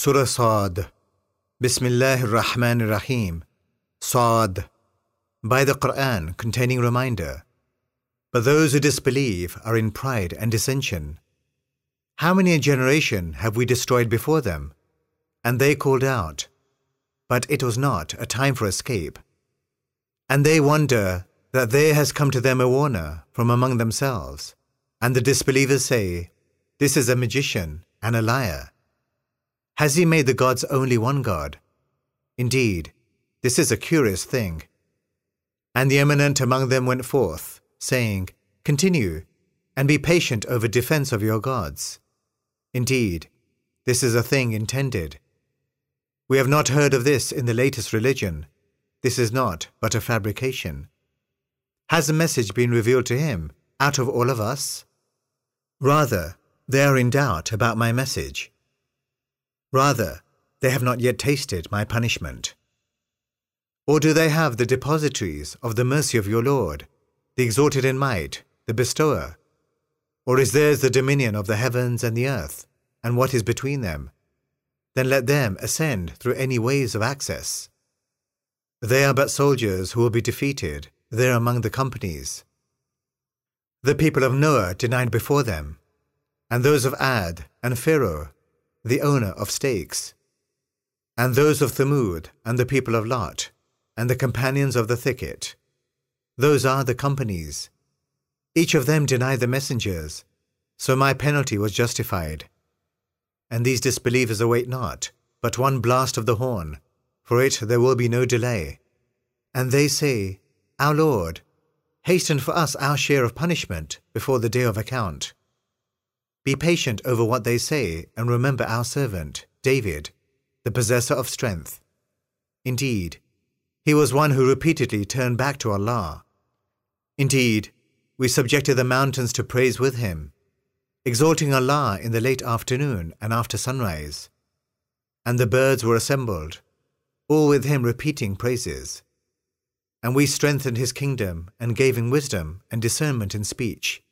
Surah Sad. Bismillahir Rahmanir Rahim. Sad. By the Quran containing reminder. But those who disbelieve are in pride and dissension. How many a generation have we destroyed before them? And they called out, but it was not a time for escape. And they wonder that there has come to them a warner from among themselves. And the disbelievers say, this is a magician and a liar. Has he made the gods only one God? Indeed, this is a curious thing. And the eminent among them went forth, saying, continue, and be patient over defense of your gods. Indeed, this is a thing intended. We have not heard of this in the latest religion. This is not but a fabrication. Has a message been revealed to him out of all of us? Rather, they are in doubt about my message. Rather, they have not yet tasted my punishment. Or do they have the depositories of the mercy of your Lord, the exalted in might, the bestower? Or is theirs the dominion of the heavens and the earth, and what is between them? Then let them ascend through any ways of access. They are but soldiers who will be defeated there among the companies. The people of Noah denied before them, and those of Ad and Pharaoh, the owner of stakes, and those of Thamud and the people of Lot, and the companions of the thicket. Those are the companies. Each of them denied the messengers, so my penalty was justified. And these disbelievers await not, but one blast of the horn, for it there will be no delay. And they say, our Lord, hasten for us our share of punishment before the day of account. Be patient over what they say, and remember our servant, David, the possessor of strength. Indeed, he was one who repeatedly turned back to Allah. Indeed, we subjected the mountains to praise with him, exalting Allah in the late afternoon and after sunrise. And the birds were assembled, all with him repeating praises. And we strengthened his kingdom and gave him wisdom and discernment in speech.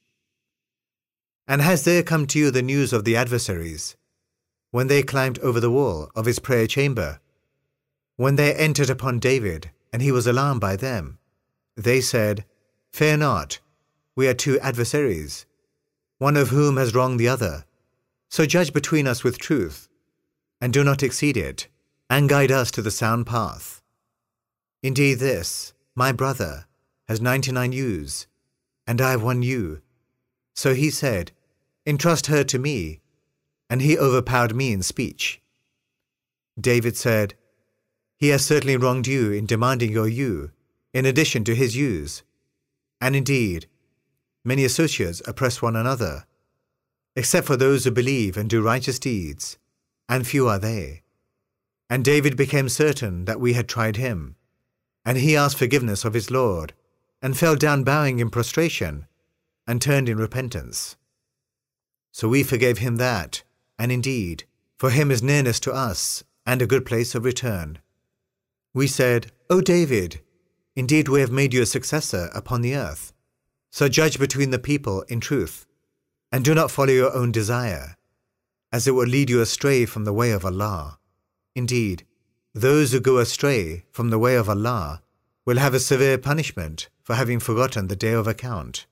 And has there come to you the news of the adversaries, when they climbed over the wall of his prayer chamber? When they entered upon David, and he was alarmed by them, they said, fear not, we are two adversaries, one of whom has wronged the other. So judge between us with truth, and do not exceed it, and guide us to the sound path. Indeed this, my brother, has 99 ewes, and I have 1 ewe. So he said, entrust her to me, and he overpowered me in speech. David said, he has certainly wronged you in demanding your ewe, in addition to his ewes. And indeed, many associates oppress one another, except for those who believe and do righteous deeds, and few are they. And David became certain that we had tried him, and he asked forgiveness of his Lord, and fell down bowing in prostration, and turned in repentance. So we forgave him that, and indeed, for him is nearness to us, and a good place of return. We said, O David, indeed we have made you a successor upon the earth. So judge between the people in truth, and do not follow your own desire, as it will lead you astray from the way of Allah. Indeed, those who go astray from the way of Allah will have a severe punishment for having forgotten the day of account.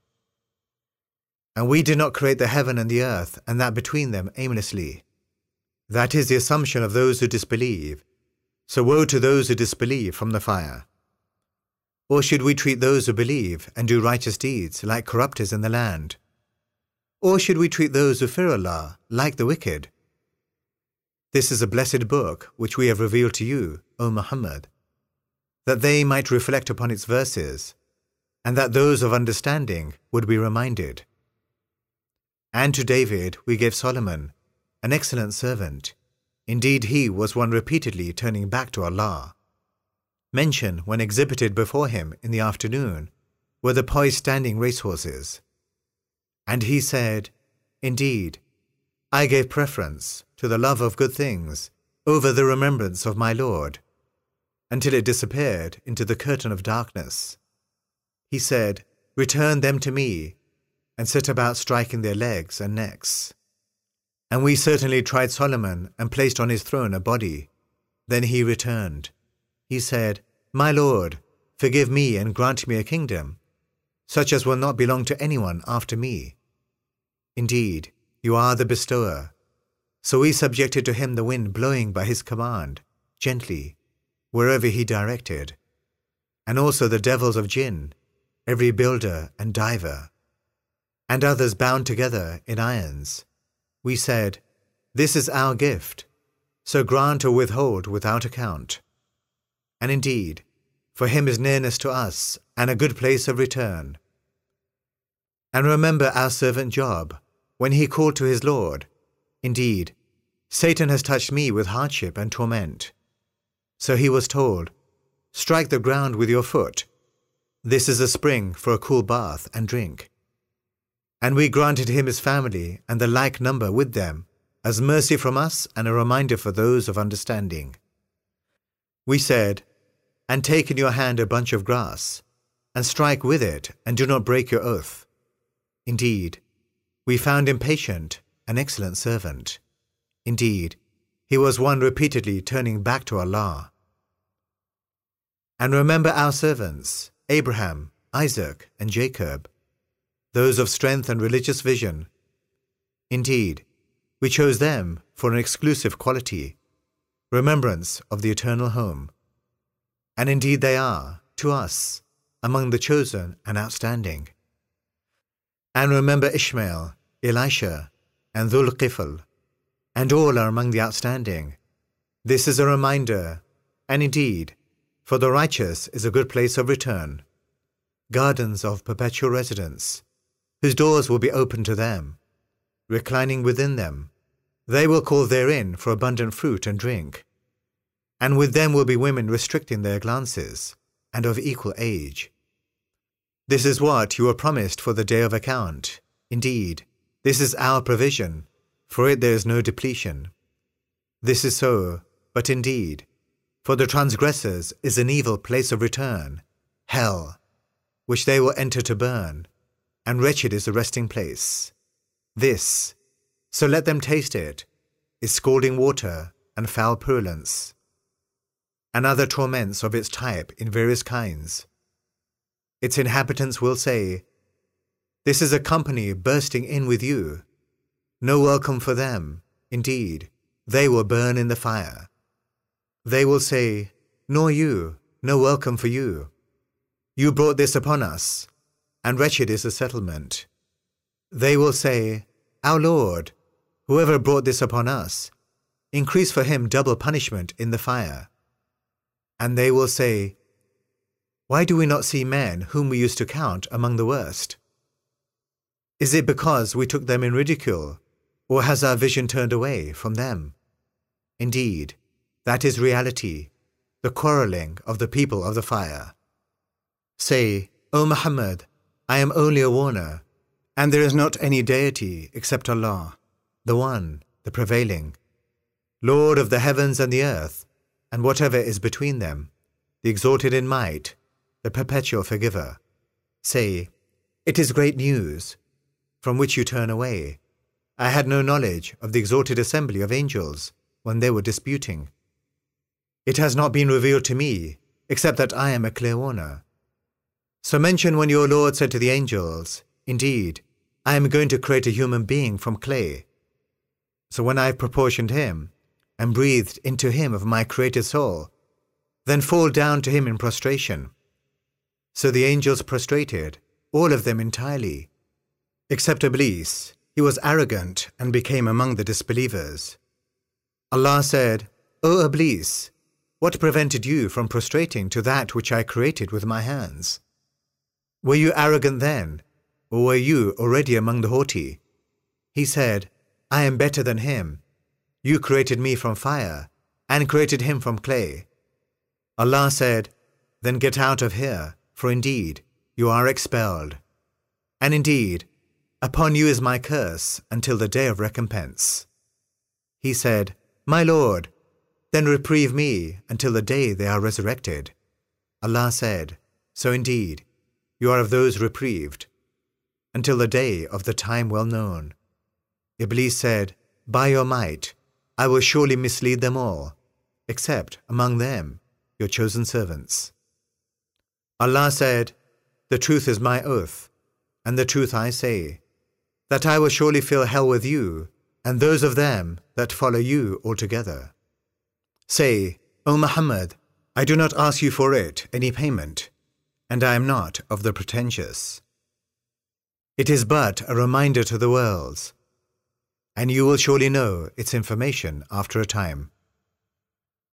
And we did not create the heaven and the earth and that between them aimlessly. That is the assumption of those who disbelieve. So woe to those who disbelieve from the fire. Or should we treat those who believe and do righteous deeds like corrupters in the land? Or should we treat those who fear Allah like the wicked? This is a blessed book which we have revealed to you, O Muhammad, that they might reflect upon its verses, and that those of understanding would be reminded. And to David we gave Solomon, an excellent servant. Indeed he was one repeatedly turning back to Allah. Mention when exhibited before him in the afternoon were the poised standing racehorses. And he said, indeed, I gave preference to the love of good things over the remembrance of my Lord, until it disappeared into the curtain of darkness. He said, return them to me, and set about striking their legs and necks. And we certainly tried Solomon and placed on his throne a body. Then he returned. He said, My Lord, forgive me and grant me a kingdom, such as will not belong to anyone after me. Indeed, you are the bestower. So we subjected to him the wind blowing by his command, gently, wherever he directed, and also the devils of jinn, every builder and diver, and others bound together in irons. We said, This is our gift, so grant or withhold without account. And indeed, for him is nearness to us and a good place of return. And remember our servant Job, when he called to his Lord, Indeed, Satan has touched me with hardship and torment. So he was told, Strike the ground with your foot. This is a spring for a cool bath and drink. And we granted him his family and the like number with them, as mercy from us and a reminder for those of understanding. We said, And take in your hand a bunch of grass, and strike with it, and do not break your oath. Indeed, we found him patient, an excellent servant. Indeed, he was one repeatedly turning back to Allah. And remember our servants, Abraham, Isaac, and Jacob, those of strength and religious vision. Indeed, we chose them for an exclusive quality, remembrance of the eternal home. And indeed they are, to us, among the chosen and outstanding. And remember Ishmael, Elisha, and Dhul-Qifl, and all are among the outstanding. This is a reminder, and indeed, for the righteous is a good place of return, gardens of perpetual residence, whose doors will be open to them, reclining within them. They will call therein for abundant fruit and drink, and with them will be women restricting their glances, and of equal age. This is what you were promised for the day of account. Indeed, this is our provision, for it there is no depletion. This is so, but indeed, for the transgressors is an evil place of return, hell, which they will enter to burn, and wretched is the resting place. This, so let them taste it, is scalding water and foul purulence, and other torments of its type in various kinds. Its inhabitants will say, This is a company bursting in with you. No welcome for them. Indeed, they will burn in the fire. They will say, Nor you, no welcome for you. You brought this upon us, and wretched is the settlement. They will say, Our Lord, whoever brought this upon us, increase for him double punishment in the fire. And they will say, Why do we not see men whom we used to count among the worst? Is it because we took them in ridicule, or has our vision turned away from them? Indeed, that is reality, the quarrelling of the people of the fire. Say, O Muhammad, I am only a warner, and there is not any deity except Allah, the One, the Prevailing, Lord of the heavens and the earth, and whatever is between them, the exalted in might, the perpetual forgiver. Say, It is great news, from which you turn away. I had no knowledge of the exalted assembly of angels when they were disputing. It has not been revealed to me, except that I am a clear warner. So mention when your Lord said to the angels, Indeed, I am going to create a human being from clay. So when I have proportioned him, and breathed into him of my created soul, then fall down to him in prostration. So the angels prostrated, all of them entirely, except Iblis. He was arrogant and became among the disbelievers. Allah said, O Iblis, what prevented you from prostrating to that which I created with my hands? Were you arrogant then, or were you already among the haughty? He said, I am better than him. You created me from fire, and created him from clay. Allah said, Then get out of here, for indeed you are expelled. And indeed, upon you is my curse until the day of recompense. He said, My Lord, then reprieve me until the day they are resurrected. Allah said, So indeed, you are of those reprieved, until the day of the time well known. Iblis said, by your might, I will surely mislead them all, except among them your chosen servants. Allah said, the truth is my oath, and the truth I say, that I will surely fill hell with you, and those of them that follow you altogether. Say, O Muhammad, I do not ask you for it any payment, and I am not of the pretentious. It is but a reminder to the worlds, and you will surely know its information after a time.